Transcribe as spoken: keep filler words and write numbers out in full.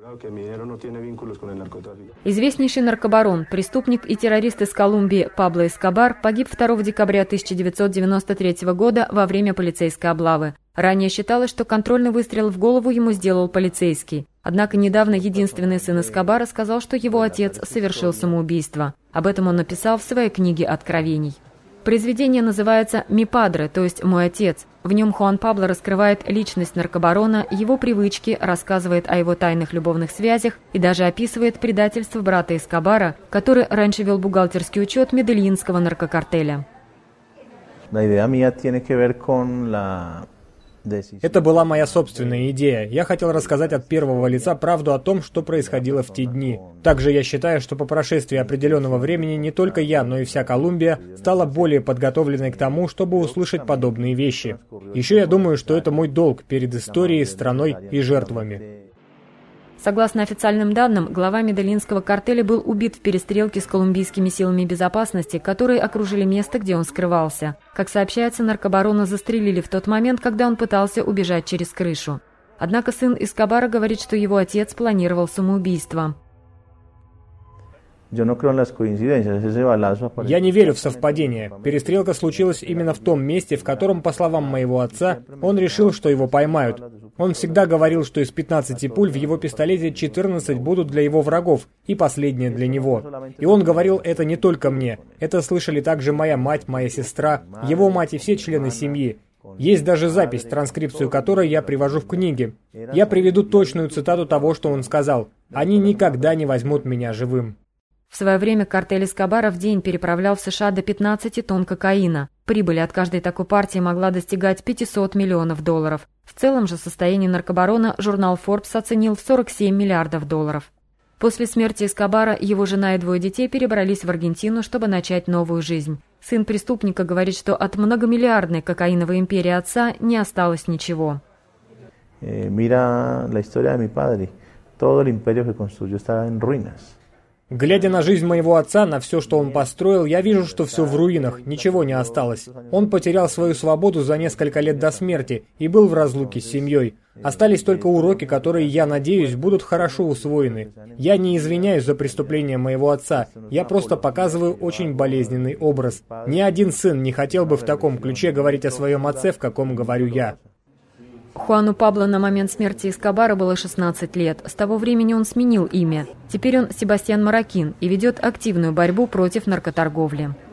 Известнейший наркобарон, преступник и террорист из Колумбии Пабло Эскобар погиб второго декабря тысяча девятьсот девяносто третьего года во время полицейской облавы. Ранее считалось, что контрольный выстрел в голову ему сделал полицейский. Однако недавно единственный сын Эскобара сказал, что его отец совершил самоубийство. Об этом он написал в своей книге «Откровений». Произведение называется «Ми падре», то есть «Мой отец». В нем Хуан Пабло раскрывает личность наркобарона, его привычки, рассказывает о его тайных любовных связях и даже описывает предательство брата Эскобара, который раньше вел бухгалтерский учет медельинского наркокартеля. Это была моя собственная идея. Я хотел рассказать от первого лица правду о том, что происходило в те дни. Также я считаю, что по прошествии определенного времени не только я, но и вся Колумбия стала более подготовленной к тому, чтобы услышать подобные вещи. Еще я думаю, что это мой долг перед историей, страной и жертвами. Согласно официальным данным, глава медельинского картеля был убит в перестрелке с колумбийскими силами безопасности, которые окружили место, где он скрывался. Как сообщается, наркобарона застрелили в тот момент, когда он пытался убежать через крышу. Однако сын Эскобара говорит, что его отец планировал самоубийство. Я не верю в совпадение. Перестрелка случилась именно в том месте, в котором, по словам моего отца, он решил, что его поймают. Он всегда говорил, что из пятнадцати пуль в его пистолете четырнадцать будут для его врагов, и последняя для него. И он говорил это не только мне. Это слышали также моя мать, моя сестра, его мать и все члены семьи. Есть даже запись, транскрипцию которой я привожу в книге. Я приведу точную цитату того, что он сказал. «Они никогда не возьмут меня живым». В свое время картель Эскобара в день переправлял в США до пятнадцати тонн кокаина. Прибыль от каждой такой партии могла достигать пятисот миллионов долларов. В целом же состояние наркобарона журнал Forbes оценил в сорок семь миллиардов долларов. После смерти Эскобара его жена и двое детей перебрались в Аргентину, чтобы начать новую жизнь. Сын преступника говорит, что от многомиллиардной кокаиновой империи отца не осталось ничего. Mira la historia de mi padre. Todo el imperio que construyó estaba en ruinas. Глядя на жизнь моего отца, на все, что он построил, я вижу, что все в руинах, ничего не осталось. Он потерял свою свободу за несколько лет до смерти и был в разлуке с семьей. Остались только уроки, которые, я надеюсь, будут хорошо усвоены. Я не извиняюсь за преступление моего отца, я просто показываю очень болезненный образ. Ни один сын не хотел бы в таком ключе говорить о своем отце, в каком говорю я. Хуану Пабло на момент смерти Эскобара было шестнадцать лет. С того времени он сменил имя. Теперь он Себастьян Маракин и ведет активную борьбу против наркоторговли.